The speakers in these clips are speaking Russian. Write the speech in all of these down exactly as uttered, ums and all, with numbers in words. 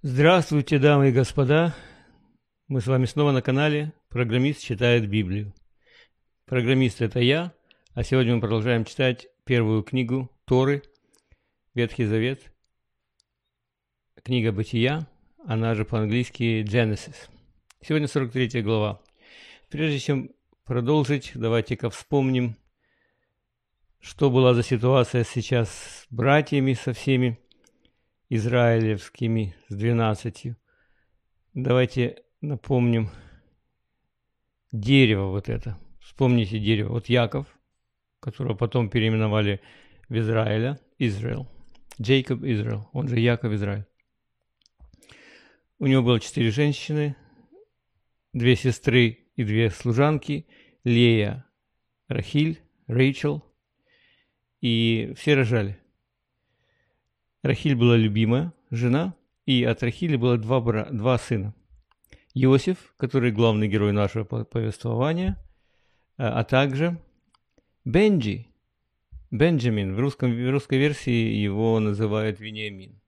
Здравствуйте, дамы и господа! Мы с вами снова на канале «Программист читает Библию». Программист – это я, а сегодня мы продолжаем читать первую книгу Торы, Ветхий Завет, книга Бытия, она же по-английски Genesis. Сегодня сорок третья глава. Прежде чем продолжить, давайте-ка вспомним, что была за ситуация сейчас с братьями, со всеми израилевскими, с двенадцатью. Давайте напомним дерево вот это. Вспомните дерево. Вот Яков, которого потом переименовали в Израиля, Израиль. Джейкоб Израиль, он же Яков Израиль. У него было четыре женщины, две сестры и две служанки, Лея, Рахиль, Рэйчел, и все рожали. Рахиль была любимая жена, и от Рахили было два, бра... два сына. Иосиф, который главный герой нашего повествования, а также Бенджи, Бенджамин, в, русском, в русской версии его называют Вениамин.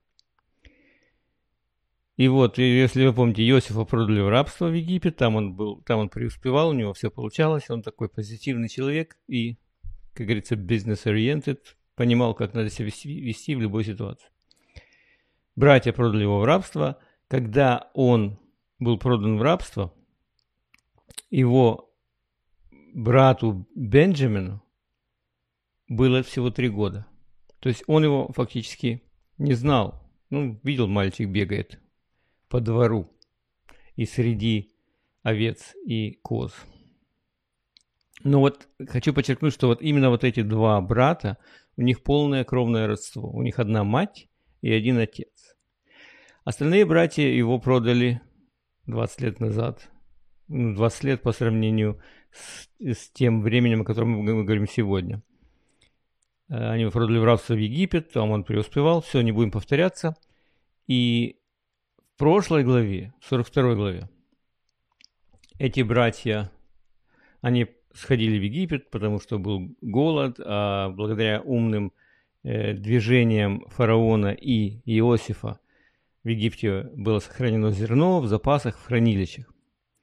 И вот, если вы помните, Иосифа продали в рабство в Египет, там он был, там он преуспевал, у него все получалось, он такой позитивный человек и, как говорится, business-oriented, понимал, как надо себя вести, вести в любой ситуации. Братья продали его в рабство. Когда он был продан в рабство, его брату Бенджамину было всего три года. То есть он его фактически не знал. Ну, видел, мальчик бегает по двору и среди овец и коз. Но вот хочу подчеркнуть, что вот именно вот эти два брата, у них полное кровное родство. У них одна мать и один отец. Остальные братья его продали двадцать лет назад. двадцать лет по сравнению с, с тем временем, о котором мы говорим сегодня. Они его продали в рабство в Египет, там он преуспевал. Все, не будем повторяться. И в прошлой главе, в сорок второй главе, эти братья, они сходили в Египет, потому что был голод, а благодаря умным э, движениям фараона и Иосифа в Египте было сохранено зерно в запасах, в хранилищах.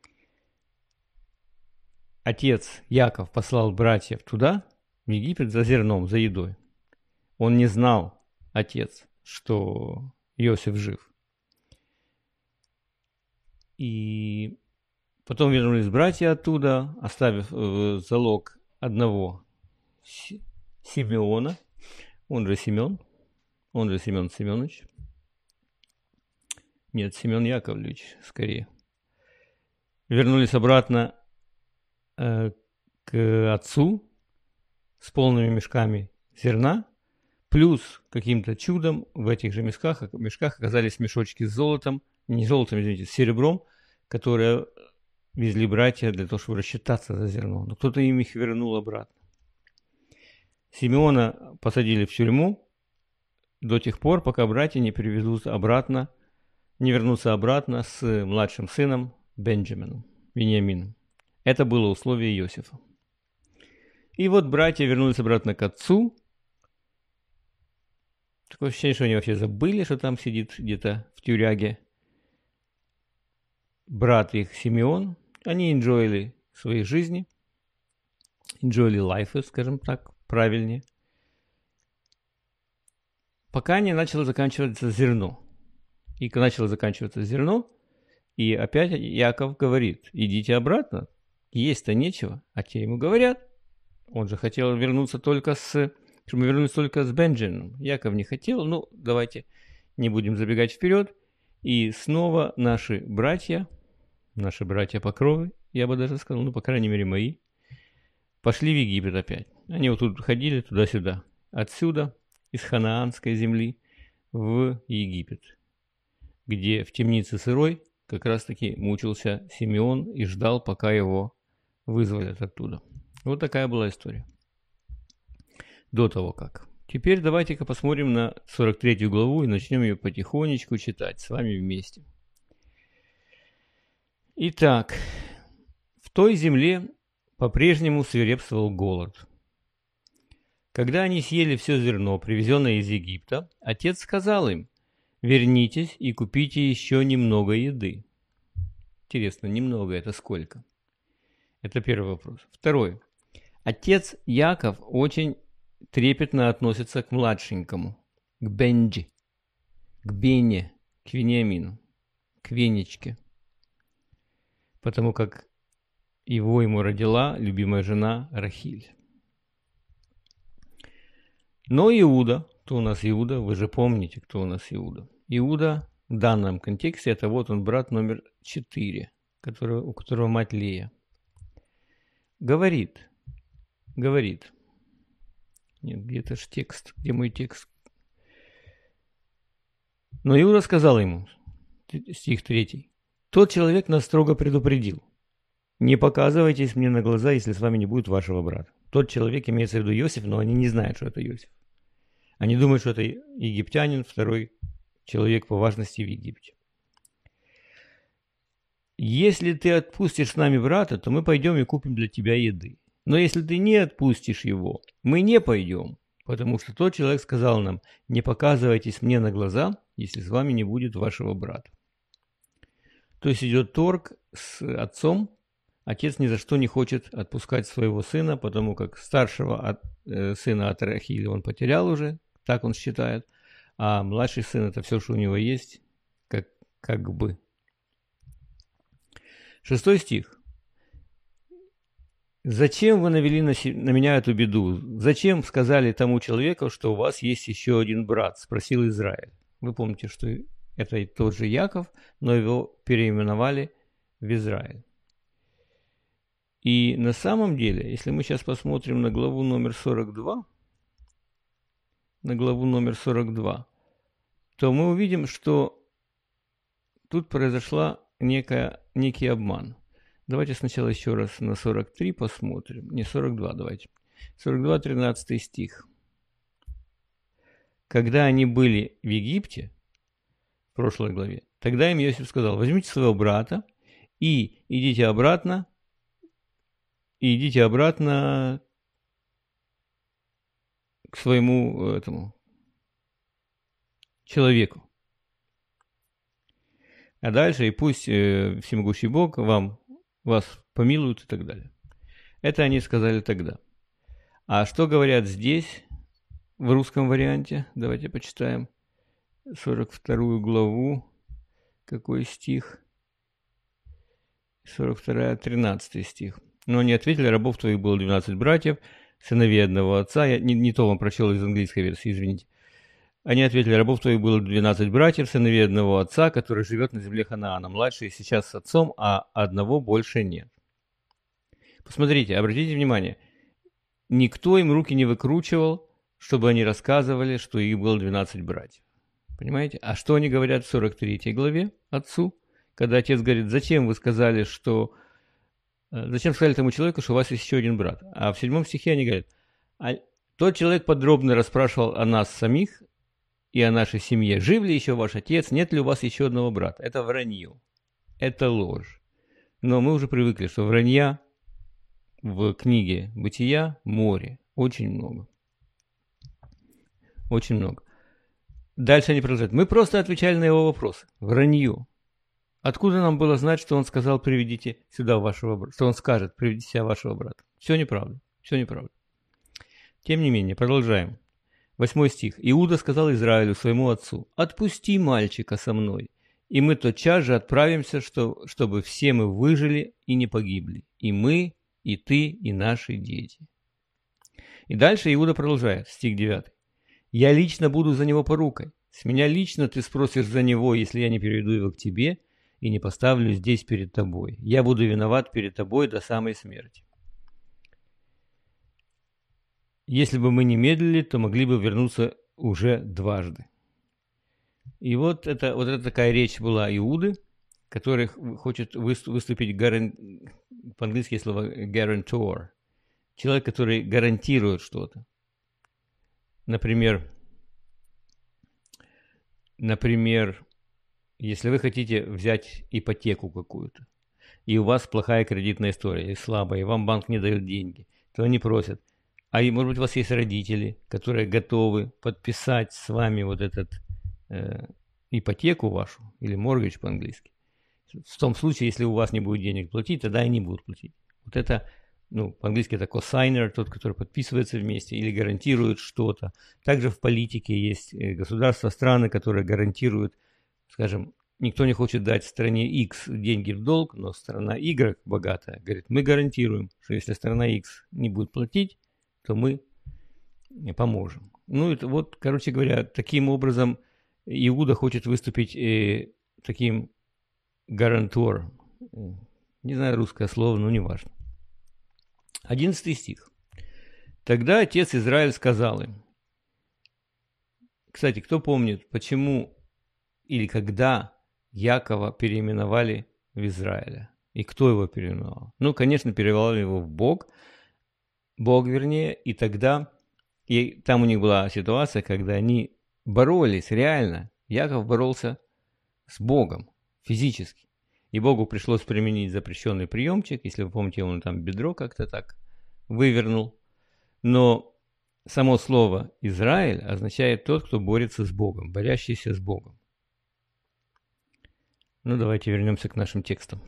Отец Яков послал братьев туда, в Египет, за зерном, за едой. Он не знал, отец, что Иосиф жив. И потом вернулись братья оттуда, оставив э, залог одного Симеона, он же Семен, он же Семен Семенович. Нет, Семен Яковлевич, скорее. Вернулись обратно э, к отцу с полными мешками зерна, плюс каким-то чудом в этих же мешках, мешках оказались мешочки с золотом, не золотом, извините, с серебром, которые везли братья для того, чтобы рассчитаться за зерно. Но кто-то им их вернул обратно. Симеона посадили в тюрьму до тех пор, пока братья не привезут обратно, не вернутся обратно с младшим сыном Бенджамином, Вениамином. Это было условие Иосифа. И вот братья вернулись обратно к отцу. Такое ощущение, что они вообще забыли, что там сидит где-то в тюряге брат их Симеон. Они enjoyли свои жизни, enjoyли life, скажем так, правильнее, пока не начало заканчиваться зерно. И начало заканчиваться зерно, и опять Яков говорит: идите обратно, есть-то нечего. А те ему говорят, он же хотел вернуться только с, чтобы вернуться только с Бенджамином. Яков не хотел, ну давайте не будем забегать вперед. И снова наши братья, наши братья по крови, я бы даже сказал, ну, по крайней мере, мои, пошли в Египет опять. Они вот тут ходили туда-сюда, отсюда, из ханаанской земли, в Египет, где в темнице сырой как раз-таки мучился Симеон и ждал, пока его вызволят оттуда. Вот такая была история. До того как. Теперь давайте-ка посмотрим на сорок третью главу и начнем ее потихонечку читать с вами вместе. Итак, в той земле по-прежнему свирепствовал голод. Когда они съели все зерно, привезенное из Египта, отец сказал им: вернитесь и купите еще немного еды. Интересно, немного это сколько? Это первый вопрос. Второй. Отец Яков очень трепетно относится к младшенькому, к Бенджи, к Бене, к Вениамину, к Венечке, потому как его ему родила любимая жена Рахиль. Но Иуда, кто у нас Иуда, вы же помните, кто у нас Иуда. Иуда в данном контексте это вот он брат номер четыре, который, у которого мать Лея. Говорит, говорит, нет, где-то ж текст, где мой текст? Но Иуда сказал ему, стих третий, тот человек нас строго предупредил, не показывайтесь мне на глаза, если с вами не будет вашего брата. Тот человек имеется в виду Иосиф, но они не знают, что это Иосиф. Они думают, что это египтянин, второй человек по важности в Египте. Если ты отпустишь с нами брата, то мы пойдем и купим для тебя еды. Но если ты не отпустишь его, мы не пойдем, потому что тот человек сказал нам, не показывайтесь мне на глаза, если с вами не будет вашего брата. То есть идет торг с отцом. Отец ни за что не хочет отпускать своего сына, потому как старшего от, э, сына от Рахили он потерял уже, так он считает, а младший сын это все, что у него есть, как, как бы. Шестой стих. «Зачем вы навели на, си- на меня эту беду? Зачем сказали тому человеку, что у вас есть еще один брат?» – спросил Израиль. Вы помните, что это тот же Яков, но его переименовали в Израиль. И на самом деле, если мы сейчас посмотрим на главу номер сорок два, на главу номер сорок два, то мы увидим, что тут произошла некая, некий обман. Давайте сначала еще раз на сорок три посмотрим. Не, сорок два давайте. сорок два, тринадцатый стих. Когда они были в Египте, в прошлой главе, тогда им Иосиф сказал, возьмите своего брата и идите обратно, и идите обратно к своему этому человеку. А дальше и пусть э, всемогущий Бог вам, вас помилует и так далее. Это они сказали тогда. А что говорят здесь, в русском варианте? Давайте почитаем сорок вторую главу. Какой стих? сорок два, тринадцатый стих. Но они ответили, рабов твоих было двенадцать братьев, сыновей одного отца. Я не, не то вам прочел из английской версии, извините. Они ответили, рабов твоих было двенадцать братьев, сыновей одного отца, который живет на земле Ханаана. Младший сейчас с отцом, а одного больше нет. Посмотрите, обратите внимание, никто им руки не выкручивал, чтобы они рассказывали, что их было двенадцать братьев. Понимаете? А что они говорят в сорок третьей главе отцу, когда отец говорит, зачем вы сказали, что... Зачем сказали тому человеку, что у вас есть еще один брат? А в седьмом стихе они говорят, а тот человек подробно расспрашивал о нас самих и о нашей семье. Жив ли еще ваш отец? Нет ли у вас еще одного брата? Это вранье. Это ложь. Но мы уже привыкли, что вранья в книге «Бытия» море. Очень много. Очень много. Дальше они продолжают. Мы просто отвечали на его вопросы. Вранье. Откуда нам было знать, что он сказал, приведите сюда вашего брата, что он скажет, приведите сюда вашего брата? Все неправда, все неправда. Тем не менее, продолжаем. Восьмой стих. Иуда сказал Израилю, своему отцу, отпусти мальчика со мной, и мы тотчас же отправимся, что, чтобы все мы выжили и не погибли, и мы, и ты, и наши дети. И дальше Иуда продолжает, стих девятый. Я лично буду за него порукой, с меня лично ты спросишь за него, если я не переведу его к тебе, и не поставлю здесь перед тобой. Я буду виноват перед тобой до самой смерти. Если бы мы не медлили, то могли бы вернуться уже дважды. И вот это, вот это такая речь была Иуды, который хочет выступить, гаран... по-английски есть слово guarantor, человек, который гарантирует что-то. Например, например, если вы хотите взять ипотеку какую-то, и у вас плохая кредитная история, и слабая, и вам банк не дает деньги, то они просят, а может быть у вас есть родители, которые готовы подписать с вами вот этот, э, ипотеку вашу, или mortgage по-английски. В том случае, если у вас не будет денег платить, тогда они будут платить. Вот это, ну, по-английски это cosigner, тот, который подписывается вместе или гарантирует что-то. Также в политике есть государства, страны, которые гарантируют, скажем, никто не хочет дать стране X деньги в долг, но страна Y богатая говорит, мы гарантируем, что если страна X не будет платить, то мы поможем. Ну, это вот, короче говоря, таким образом Иуда хочет выступить э, таким гарантор. Не знаю русское слово, но не важно. Одиннадцатый стих. Тогда отец Израиль сказал им. Кстати, кто помнит, почему или когда Якова переименовали в Израиля? И кто его переименовал? Ну, конечно, переименовали его в Бог. Бог, вернее, и тогда, и там у них была ситуация, когда они боролись реально. Яков боролся с Богом физически. И Богу пришлось применить запрещенный приемчик. Если вы помните, он там бедро как-то так вывернул. Но само слово «Израиль» означает тот, кто борется с Богом, борящийся с Богом. Ну, давайте вернемся к нашим текстам.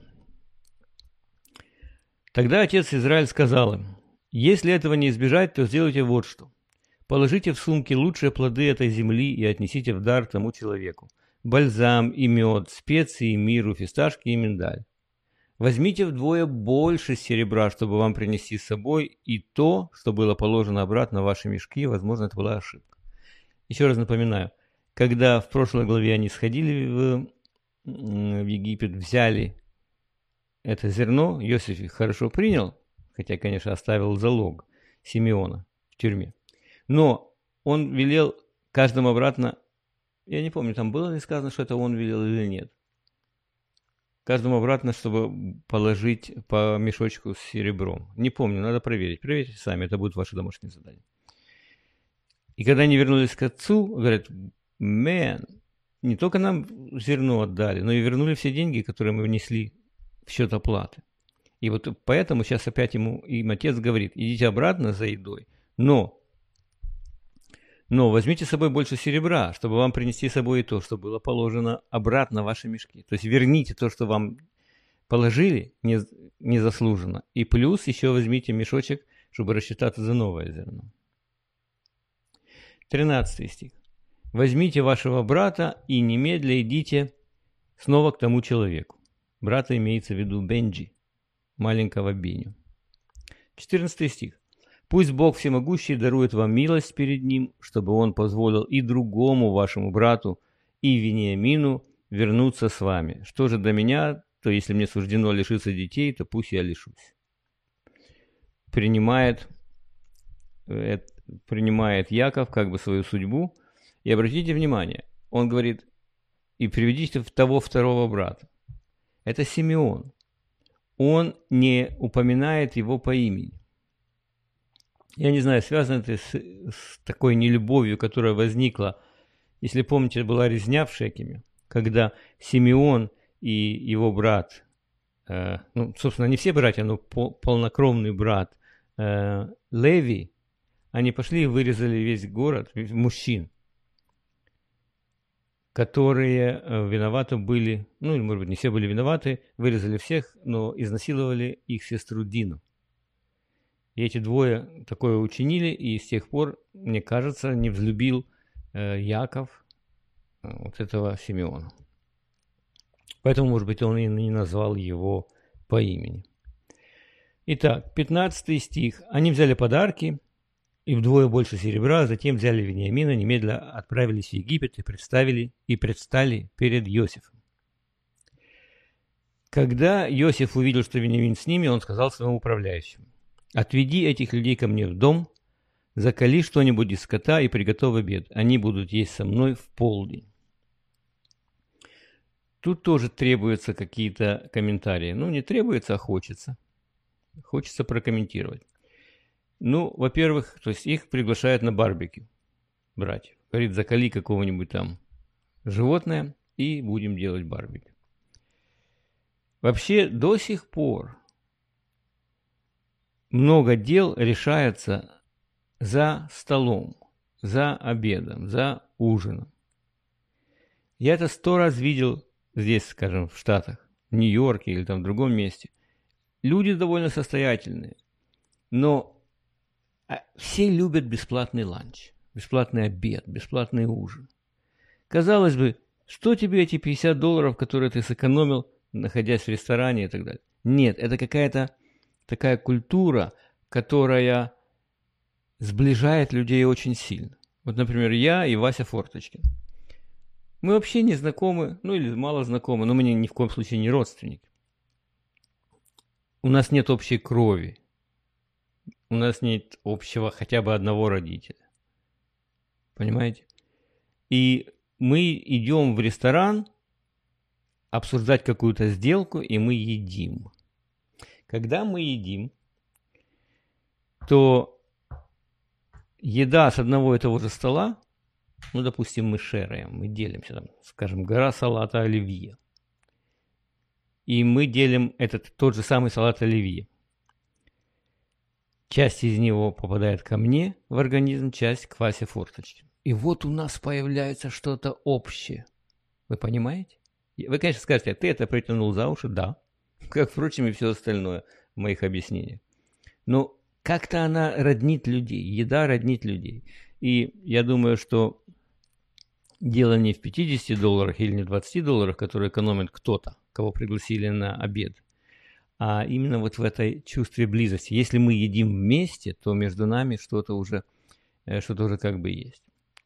Тогда отец Израиль сказал им, если этого не избежать, то сделайте вот что. Положите в сумки лучшие плоды этой земли и отнесите в дар тому человеку. Бальзам и мед, специи, миру, фисташки и миндаль. Возьмите вдвое больше серебра, чтобы вам принести с собой, и то, что было положено обратно в ваши мешки, возможно, это была ошибка. Еще раз напоминаю, когда в прошлой главе они сходили в, в Египет, взяли это зерно, Иосиф их хорошо принял, хотя, конечно, оставил залог Симеона в тюрьме. Но он велел каждому обратно, я не помню, там было ли сказано, что это он велел или нет, каждому обратно, чтобы положить по мешочку с серебром. Не помню, надо проверить. Проверьте сами, это будет ваше домашнее задание. И когда они вернулись к отцу, говорят, мэн, не только нам зерно отдали, но и вернули все деньги, которые мы внесли в счет оплаты. И вот поэтому сейчас опять ему им отец говорит, идите обратно за едой, но, но возьмите с собой больше серебра, чтобы вам принести с собой и то, что было положено обратно в ваши мешки. То есть верните то, что вам положили незаслуженно, и плюс еще возьмите мешочек, чтобы рассчитаться за новое зерно. тринадцатый стих. Возьмите вашего брата и немедля идите снова к тому человеку. Брата имеется в виду Бенджи, маленького Беню. четырнадцатый стих. Пусть Бог Всемогущий дарует вам милость перед Ним, чтобы Он позволил и другому вашему брату, и Вениамину вернуться с вами. Что же до меня, то если мне суждено лишиться детей, то пусть я лишусь. Принимает, принимает Яков как бы свою судьбу. И обратите внимание, он говорит, и приведите того второго брата. Это Симеон. Он не упоминает его по имени. Я не знаю, связано это с, с такой нелюбовью, которая возникла, если помните, была резня в Шекеме, когда Симеон и его брат, э, ну, собственно, не все братья, но пол, полнокровный брат э, Леви, они пошли и вырезали весь город, мужчин, которые э, виноваты были, ну, или, может быть, не все были виноваты, вырезали всех, но изнасиловали их сестру Дину. И эти двое такое учинили, и с тех пор, мне кажется, не взлюбил э, Яков э, вот этого Симеона. Поэтому, может быть, он и не назвал его по имени. Итак, пятнадцатый стих. Они взяли подарки и вдвое больше серебра, затем взяли Вениамина, немедля отправились в Египет и представили и предстали перед Иосифом. Когда Иосиф увидел, что Вениамин с ними, он сказал своему управляющему: «Отведи этих людей ко мне в дом, заколи что-нибудь из скота и приготовь обед. Они будут есть со мной в полдень». Тут тоже требуются какие-то комментарии. Ну, не требуется, а хочется. Хочется прокомментировать. Ну, во-первых, то есть их приглашают на барбекю, братьев. Говорит, заколи какого-нибудь там животное и будем делать барбекю. Вообще, до сих пор много дел решается за столом, за обедом, за ужином. Я это сто раз видел здесь, скажем, в Штатах, в Нью-Йорке или там в другом месте. Люди довольно состоятельные, но все любят бесплатный ланч, бесплатный обед, бесплатный ужин. Казалось бы, что тебе эти пятьдесят долларов, которые ты сэкономил, находясь в ресторане и так далее? Нет, это какая-то такая культура, которая сближает людей очень сильно. Вот, например, я и Вася Форточкин. Мы вообще не знакомы, ну или мало знакомы, но мы ни, ни в коем случае не родственники. У нас нет общей крови. У нас нет общего хотя бы одного родителя. Понимаете? И мы идем в ресторан обсуждать какую-то сделку, и мы едим. Когда мы едим, то еда с одного и того же стола, ну, допустим, мы шераем, мы делимся, там, скажем, гора салата оливье. И мы делим этот тот же самый салат оливье. Часть из него попадает ко мне в организм, часть к Васе Форточкину. И вот у нас появляется что-то общее. Вы понимаете? Вы, конечно, скажете, ты это притянул за уши, да. Как, впрочем, и все остальное в моих объяснениях. Но как-то она роднит людей, еда роднит людей. И я думаю, что дело не в пятидесяти долларах или не в двадцати долларах, которые экономит кто-то, кого пригласили на обед, а именно вот в этой чувстве близости. Если мы едим вместе, то между нами что-то уже, что-то уже как бы есть.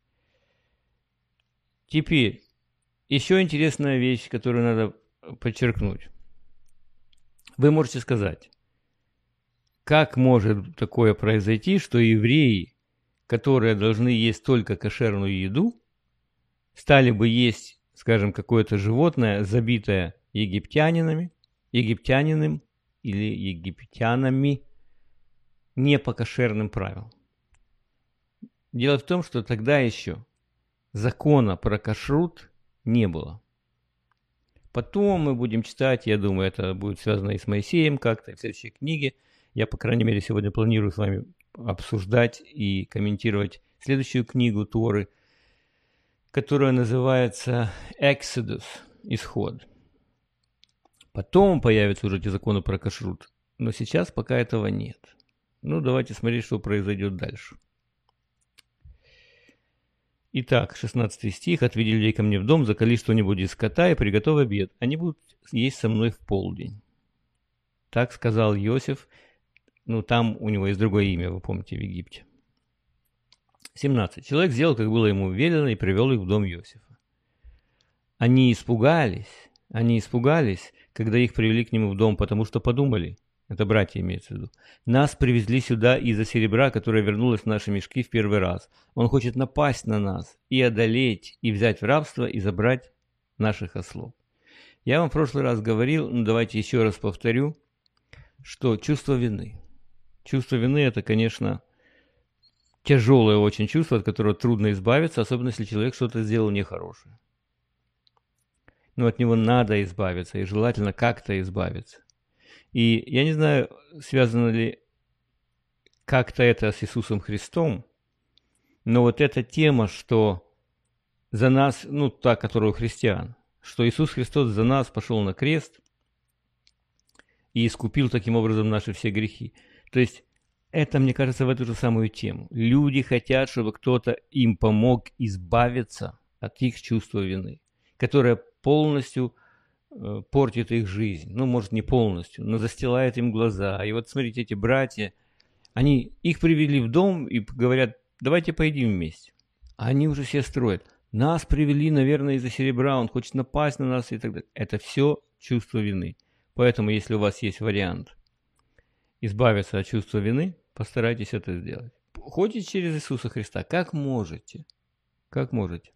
Теперь, еще интересная вещь, которую надо подчеркнуть. Вы можете сказать, как может такое произойти, что евреи, которые должны есть только кошерную еду, стали бы есть, скажем, какое-то животное, забитое египтянинами, египтянином или египтянами не по кошерным правилам. Дело в том, что тогда еще закона про кашрут не было. Потом мы будем читать, я думаю, это будет связано и с Моисеем как-то, и в следующей книге. Я, по крайней мере, сегодня планирую с вами обсуждать и комментировать следующую книгу Торы, которая называется «Exodus», «Исход». Потом появятся уже эти законы про кашрут, но сейчас пока этого нет. Ну, давайте смотреть, что произойдет дальше. Итак, шестнадцатый стих. «Отведи людей ко мне в дом, закали что-нибудь из скота и приготовь обед. Они будут есть со мной в полдень». Так сказал Иосиф. Ну, там у него есть другое имя, вы помните, в Египте. семнадцать. Человек сделал, как было ему велено, и привел их в дом Иосифа. Они испугались, они испугались, когда их привели к нему в дом, потому что подумали, это братья имеется в виду, нас привезли сюда из-за серебра, которое вернулось в наши мешки в первый раз. Он хочет напасть на нас и одолеть, и взять в рабство, и забрать наших ослов. Я вам в прошлый раз говорил, но давайте еще раз повторю, что чувство вины. Чувство вины – это, конечно, тяжелое очень чувство, от которого трудно избавиться, особенно если человек что-то сделал нехорошее. Но от него надо избавиться, и желательно как-то избавиться. И я не знаю, связано ли как-то это с Иисусом Христом, но вот эта тема, что за нас, ну, та, которая у христиан, что Иисус Христос за нас пошел на крест и искупил таким образом наши все грехи. То есть это, мне кажется, в эту же самую тему. Люди хотят, чтобы кто-то им помог избавиться от их чувства вины, которое полностью э, портит их жизнь. Ну, может, не полностью, но застилает им глаза. И вот смотрите, эти братья, они их привели в дом и говорят, давайте поедим вместе. А они уже все строят. Нас привели, наверное, из-за серебра, он хочет напасть на нас и так далее. Это все чувство вины. Поэтому, если у вас есть вариант избавиться от чувства вины, постарайтесь это сделать. Ходите через Иисуса Христа, как можете. Как можете.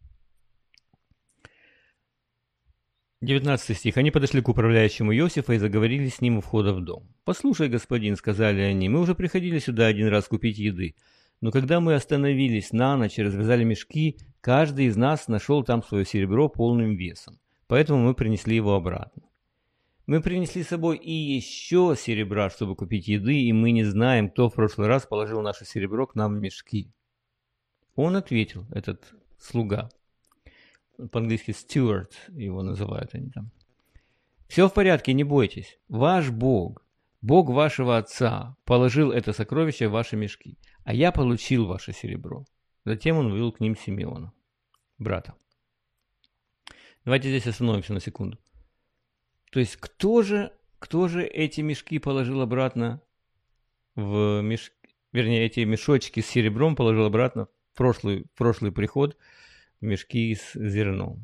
девятнадцатый стих. Они подошли к управляющему Иосифа и заговорили с ним у входа в дом. «Послушай, господин, — сказали они, — мы уже приходили сюда один раз купить еды, но когда мы остановились на ночь и развязали мешки, каждый из нас нашел там свое серебро полным весом, поэтому мы принесли его обратно. Мы принесли с собой и еще серебра, чтобы купить еды, и мы не знаем, кто в прошлый раз положил наше серебро к нам в мешки». Он ответил, этот слуга. по-английски steward его называют они там. Все в порядке, не бойтесь. Ваш Бог, Бог вашего отца, положил это сокровище в ваши мешки, а я получил ваше серебро. Затем он вывел к ним Симеона, брата. Давайте здесь остановимся на секунду. То есть кто же, кто же эти мешки положил обратно в мешки, вернее, эти мешочки с серебром положил обратно в прошлый, в прошлый приход в мешки с зерном?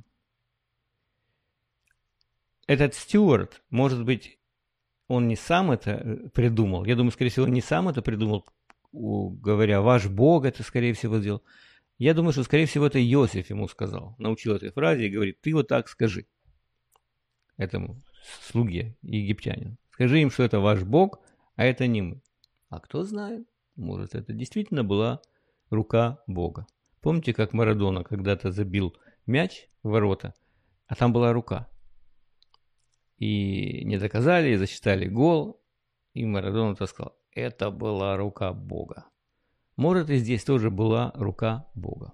Этот стюард, может быть, он не сам это придумал. Я думаю, скорее всего, он не сам это придумал, говоря, ваш Бог это, скорее всего, сделал. Я думаю, что, скорее всего, это Иосиф ему сказал, научил этой фразе и говорит, ты вот так скажи этому слуге египтянину. Скажи им, что это ваш Бог, а это не мы. А кто знает, может, это действительно была рука Бога. Помните, как Марадона когда-то забил мяч в ворота, а там была рука. И не доказали, и засчитали гол, и Марадона сказал, это была рука Бога. Может, и здесь тоже была рука Бога.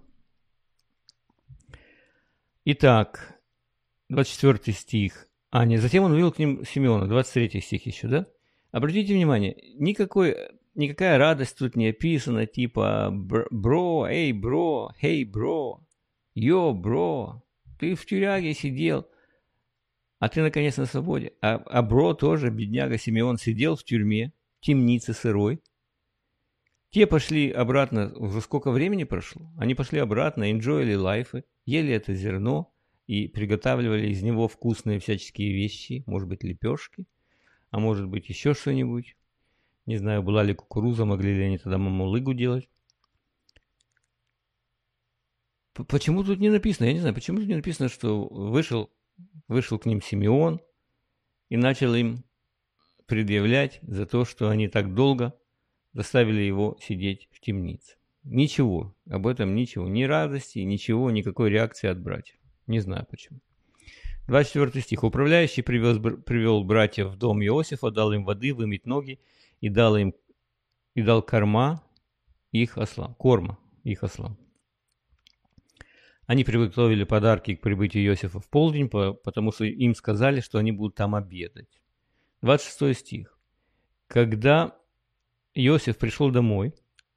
Итак, двадцать четвёртый стих. А, нет, затем он вывел к ним Симеона, двадцать третий стих еще, да? Обратите внимание, никакой, никакая радость тут не описана, типа бро, эй, бро, хей, бро, йо, бро, ты в тюряге сидел, а ты, наконец, на свободе. А, а бро тоже, бедняга Симеон, сидел в тюрьме, в темнице сырой. Те пошли обратно, уже сколько времени прошло? Они пошли обратно, enjoyли лайфы, ели это зерно и приготавливали из него вкусные всяческие вещи, может быть, лепешки, а может быть, еще что-нибудь. Не знаю, была ли кукуруза, могли ли они тогда мамулыгу делать. Почему тут не написано? Я не знаю, почему тут не написано, что вышел, вышел к ним Симеон и начал им предъявлять за то, что они так долго заставили его сидеть в темнице. Ничего, об этом ничего, ни радости, ничего, никакой реакции от братьев. Не знаю почему. двадцать четвёртый стих. Управляющий привез, привел братьев в дом Иосифа, дал им воды, вымыть ноги и дал им и дал корма их ослам, корма их ослам. Они приготовили подарки к прибытию Иосифа в полдень, потому что им сказали, что они будут там обедать. двадцать шестой стих. Когда Иосиф пришел домой,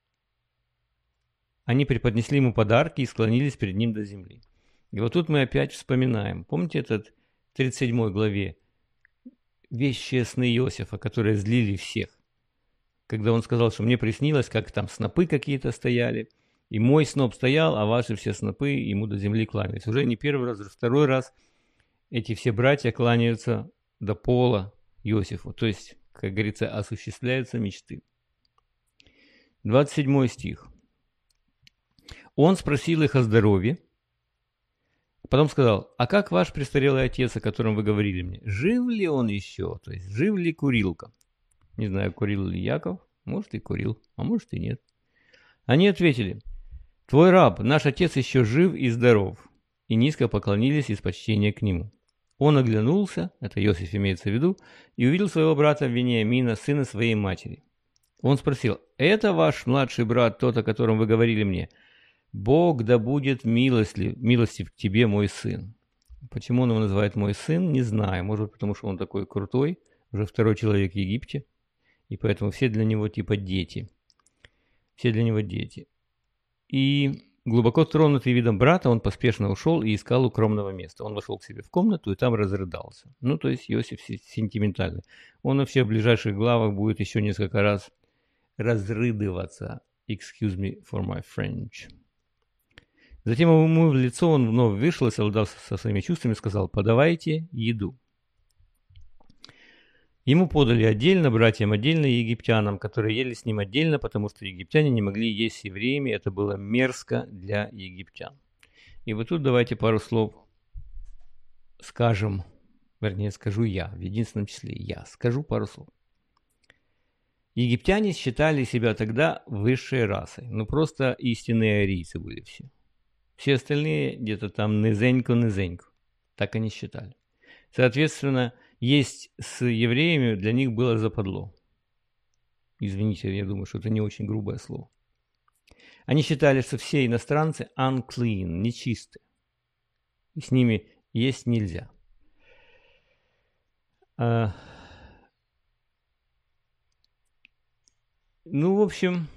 они преподнесли ему подарки и склонились перед ним до земли. И вот тут мы опять вспоминаем. Помните этот в тридцать седьмой главе вещие сны Иосифа, которые злили всех? Когда он сказал, что мне приснилось, как там снопы какие-то стояли, и мой сноп стоял, а ваши все снопы ему до земли кланялись. Уже не первый раз, уже второй раз эти все братья кланяются до пола Иосифу. То есть, как говорится, осуществляются мечты. двадцать седьмой стих. Он спросил их о здоровье, потом сказал, а как ваш престарелый отец, о котором вы говорили мне, жив ли он еще, то есть жив ли Курилка? Не знаю, курил ли Яков, может и курил, а может и нет. Они ответили, твой раб, наш отец еще жив и здоров, и низко поклонились из почтения к нему. Он оглянулся, это Иосиф имеется в виду, и увидел своего брата Вениамина, сына своей матери. Он спросил, это ваш младший брат, тот, о котором вы говорили мне? Бог да будет милостлив, милостив к тебе, мой сын. Почему он его называет мой сын, не знаю. Может, потому что он такой крутой, уже второй человек в Египте, и поэтому все для него типа дети. Все для него дети. И глубоко тронутый видом брата, он поспешно ушел и искал укромного места. Он вошел к себе в комнату и там разрыдался. Ну, то есть Иосиф сентиментальный. Он вообще в ближайших главах будет еще несколько раз разрыдываться. Excuse me for my French. Затем ему в лицо он вновь вышел и совладал со своими чувствами и сказал, подавайте еду. Ему подали отдельно, братьям отдельно и египтянам, которые ели с ним отдельно, потому что египтяне не могли есть с евреями, это было мерзко для египтян. И вот тут давайте пару слов скажем, вернее скажу я, в единственном числе я, скажу пару слов. Египтяне считали себя тогда высшей расой, ну просто истинные арийцы были все. Все остальные где-то там низенько-низенько. Так они считали. Соответственно, есть с евреями для них было западло. Извините, я думаю, что это не очень грубое слово. Они считали, что все иностранцы unclean, нечистые. и с ними есть нельзя. А, ну, в общем,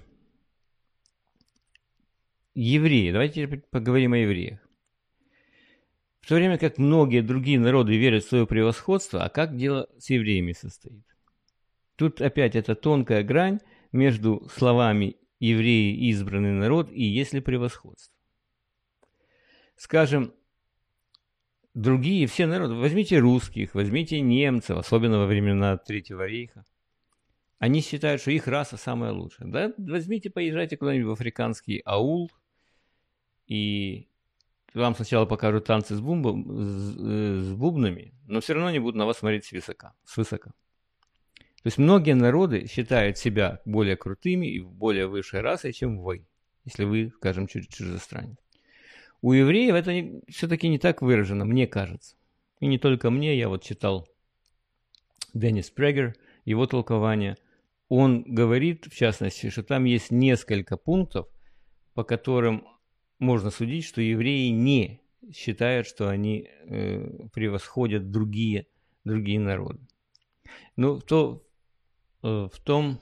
евреи. Давайте теперь поговорим о евреях. В то время как многие другие народы верят в свое превосходство, а как дело с евреями состоит? Тут опять эта тонкая грань между словами «евреи – избранный народ» и «есть ли превосходство». Скажем, другие все народы, возьмите русских, возьмите немцев, особенно во времена Третьего рейха, они считают, что их раса самая лучшая. Да? Возьмите, поезжайте куда-нибудь в африканский аул, и вам сначала покажут танцы с, бумбом, с, с бубнами, но все равно они будут на вас смотреть свысока, свысока. То есть многие народы считают себя более крутыми и более высшей расой, чем вы, если вы, скажем, чужестранец. У евреев это не, все-таки не так выражено, мне кажется. И не только мне, я вот читал Деннис Прегер, его толкование. Он говорит, в частности, что там есть несколько пунктов, по которым можно судить, что евреи не считают, что они э, превосходят другие, другие народы. Но то, э, в том,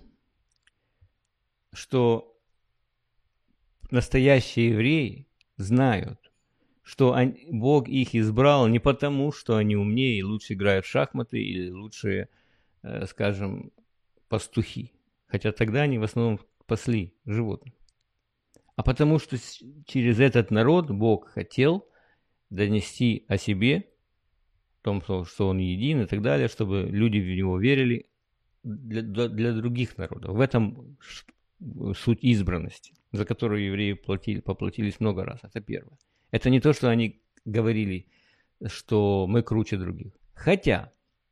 что настоящие евреи знают, что они, Бог их избрал не потому, что они умнее и лучше играют в шахматы или лучше, э, скажем, пастухи. Хотя тогда они в основном пасли животных. А потому что через этот народ Бог хотел донести о себе, в том, что он един и так далее, чтобы люди в него верили для, для других народов. В этом суть избранности, за которую евреи платили, поплатились много раз. Это первое. Это не то, что они говорили, что мы круче других. Хотя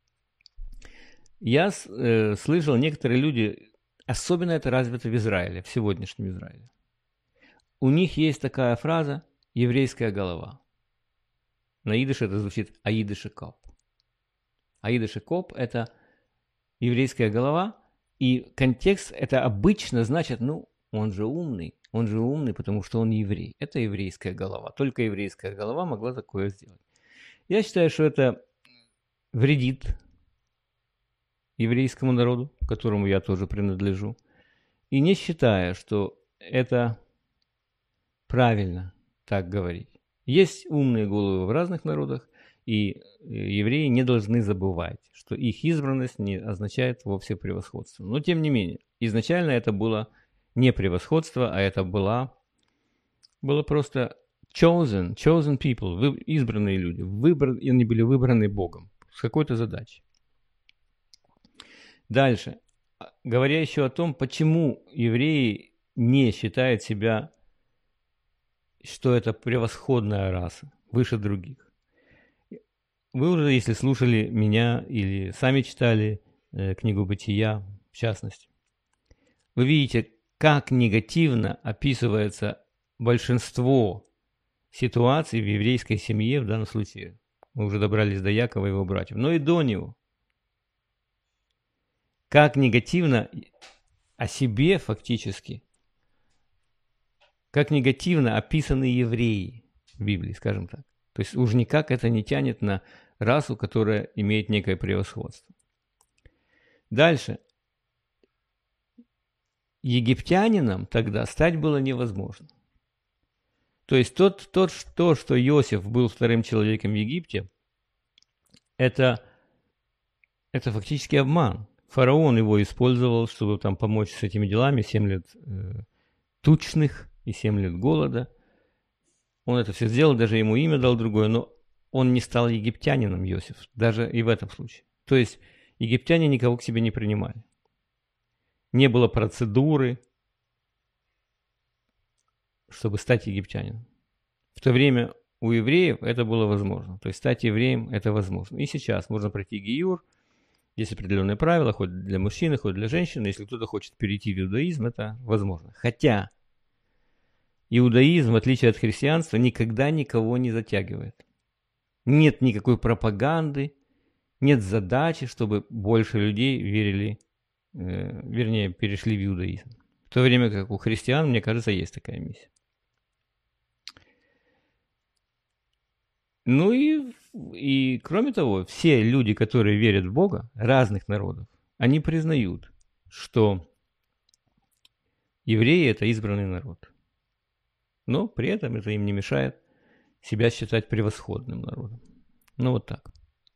я э, слышал, некоторые люди, особенно это развито в Израиле, в сегодняшнем Израиле. У них есть такая фраза «еврейская голова». На идыше это звучит «аидыше коп». «Аидыше коп» – это еврейская голова, и контекст это обычно значит, ну, он же умный, он же умный, потому что он еврей. Это еврейская голова. Только еврейская голова могла такое сделать. Я считаю, что это вредит еврейскому народу, к которому я тоже принадлежу, и не считаю, что это правильно так говорить. Есть умные головы в разных народах, и евреи не должны забывать, что их избранность не означает вовсе превосходство. Но тем не менее, изначально это было не превосходство, а это была, было просто chosen, chosen people, вы, избранные люди, выбран, и они были выбраны Богом с какой-то задачей. Дальше, говоря еще о том, почему евреи не считают себя, что это превосходная раса, выше других. Вы уже, если слушали меня или сами читали э, книгу «Бытия», в частности, вы видите, как негативно описывается большинство ситуаций в еврейской семье, в данном случае мы уже добрались до Якова и его братьев, но и до него. Как негативно о себе фактически, как негативно описаны евреи в Библии, скажем так. То есть уж никак это не тянет на расу, которая имеет некое превосходство. Дальше. Египтянином тогда стать было невозможно. То есть тот, тот, то, что Иосиф был вторым человеком в Египте, это, это фактически обман. Фараон его использовал, чтобы там помочь с этими делами, семь лет э, тучных и семь лет голода. Он это все сделал, даже ему имя дал другое, но он не стал египтянином, Иосиф, даже и в этом случае. То есть египтяне никого к себе не принимали. Не было процедуры, чтобы стать египтянином. В то время у евреев это было возможно. То есть стать евреем это возможно. И сейчас можно пройти гиюр, есть определенные правила, хоть для мужчины, хоть для женщины. Если кто-то хочет перейти в иудаизм, это возможно. Хотя иудаизм, в отличие от христианства, никогда никого не затягивает. Нет никакой пропаганды, нет задачи, чтобы больше людей верили, э, вернее, перешли в иудаизм. В то время как у христиан, мне кажется, есть такая миссия. Ну и, и кроме того, все люди, которые верят в Бога, разных народов, они признают, что евреи – это избранный народ. Но при этом это им не мешает себя считать превосходным народом. Ну вот так.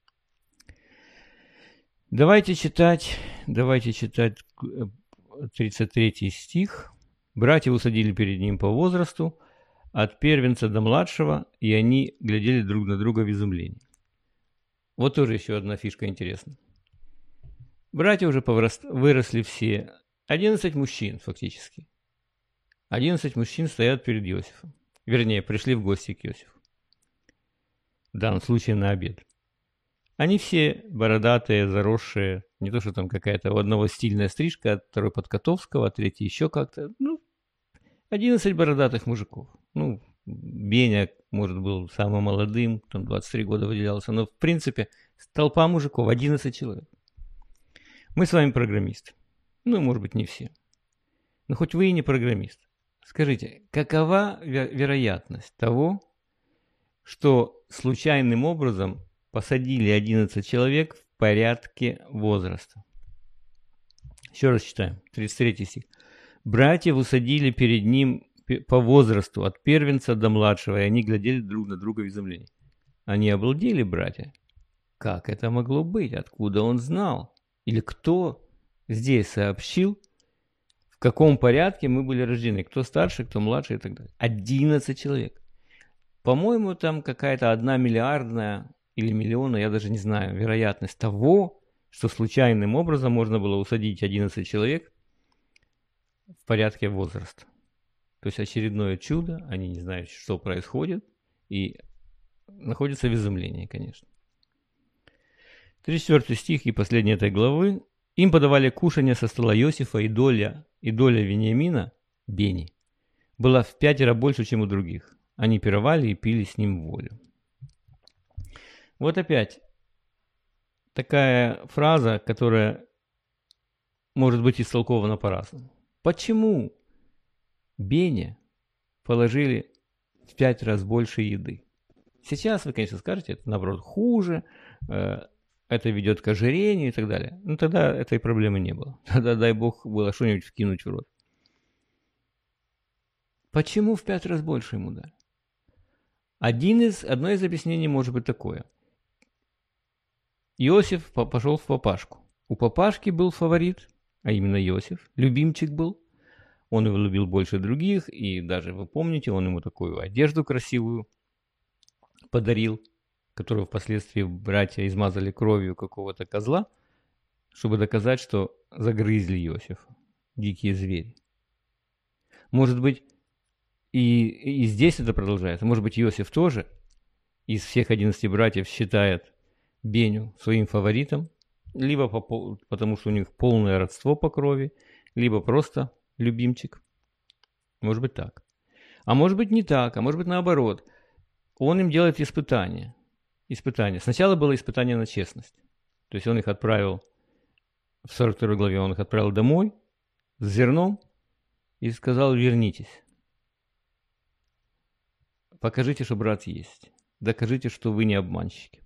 Давайте читать, давайте читать тридцать третий стих. «Братья усадили перед ним по возрасту, от первенца до младшего, и они глядели друг на друга в изумлении». Вот тоже еще одна фишка интересная. Братья уже повырос... выросли все. одиннадцать мужчин фактически. одиннадцать мужчин стоят перед Иосифом. Вернее, пришли в гости к Иосифу. В данном случае на обед. Они все бородатые, заросшие. Не то, что там какая-то у одного стильная стрижка, а второй под Котовского, а третий еще как-то. Ну, одиннадцать бородатых мужиков. Ну, Беня, может, был самым молодым, там двадцать три года выделялся. Но, в принципе, толпа мужиков, одиннадцать человек. Мы с вами программисты. Ну, может быть, не все. Но хоть вы и не программист. Скажите, какова ве- вероятность того, что случайным образом посадили одиннадцать человек в порядке возраста? Еще раз читаем, тридцать третий стих. «Братьев усадили перед ним по возрасту, от первенца до младшего, и они глядели друг на друга в изумлении». Они обалдели, братья. Как это могло быть? Откуда он знал? Или кто здесь сообщил, в каком порядке мы были рождены? Кто старше, кто младше и так далее. одиннадцать человек. По-моему, там какая-то одна миллиардная или миллионная, я даже не знаю, вероятность того, что случайным образом можно было усадить одиннадцать человек в порядке возраста. То есть очередное чудо, они не знают, что происходит, и находятся в изумлении, конечно. тридцать четвёртый стих и последний этой главы. «Им подавали кушанье со стола Иосифа, и доля, и доля Вениамина, Бени, была в пятеро больше, чем у других. Они пировали и пили с ним в волю». Вот опять такая фраза, которая может быть истолкована по-разному. Почему Бене положили в пять раз больше еды? Сейчас вы, конечно, скажете, это наоборот хуже, это ведет к ожирению и так далее. Но тогда этой проблемы не было. Тогда, дай бог, было что-нибудь вкинуть в рот. Почему в пять раз больше ему дали? Один из, одно из объяснений может быть такое. Иосиф пошел в папашку. У папашки был фаворит, а именно Иосиф, любимчик был. Он его любил больше других, и даже, вы помните, он ему такую одежду красивую подарил, которую впоследствии братья измазали кровью какого-то козла, чтобы доказать, что загрызли Иосифа дикие звери. Может быть, и, и здесь это продолжается. Может быть, Иосиф тоже из всех одиннадцати братьев считает Беню своим фаворитом, либо по, потому что у них полное родство по крови, либо просто любимчик. Может быть так. А может быть не так, а может быть наоборот. Он им делает испытание. Испытание. Сначала было испытание на честность. То есть он их отправил, в сорок второй главе он их отправил домой с зерном и сказал: вернитесь. Покажите, что брат есть. Докажите, что вы не обманщики.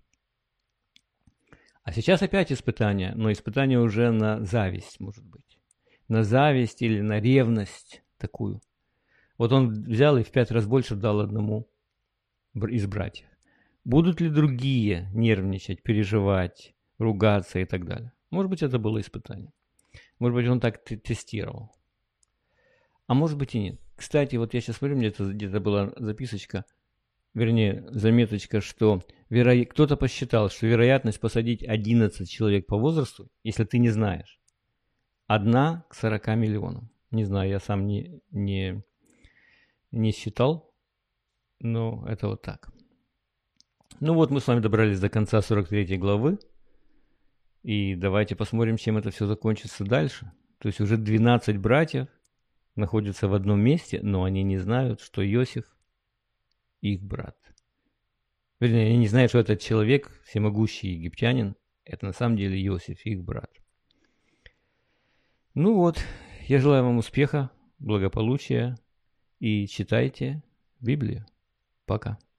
А сейчас опять испытание, но испытание уже на зависть, может быть. На зависть или на ревность такую. Вот он взял и в пять раз больше дал одному из братьев. Будут ли другие нервничать, переживать, ругаться и так далее? Может быть, это было испытание. Может быть, он так тестировал. А может быть и нет. Кстати, вот я сейчас смотрю, где-то, где-то была записочка, вернее, заметочка, что веро... кто-то посчитал, что вероятность посадить одиннадцать человек по возрасту, если ты не знаешь, одна к сорока миллионам. Не знаю, я сам не, не, не считал, но это вот так. Ну вот мы с вами добрались до конца сорок третьей главы, и давайте посмотрим, чем это все закончится дальше. То есть уже двенадцать братьев находятся в одном месте, но они не знают, что Иосиф их брат. Вернее, они не знают, что этот человек, всемогущий египтянин, это на самом деле Иосиф, их брат. Ну вот, я желаю вам успеха, благополучия и читайте Библию. Пока.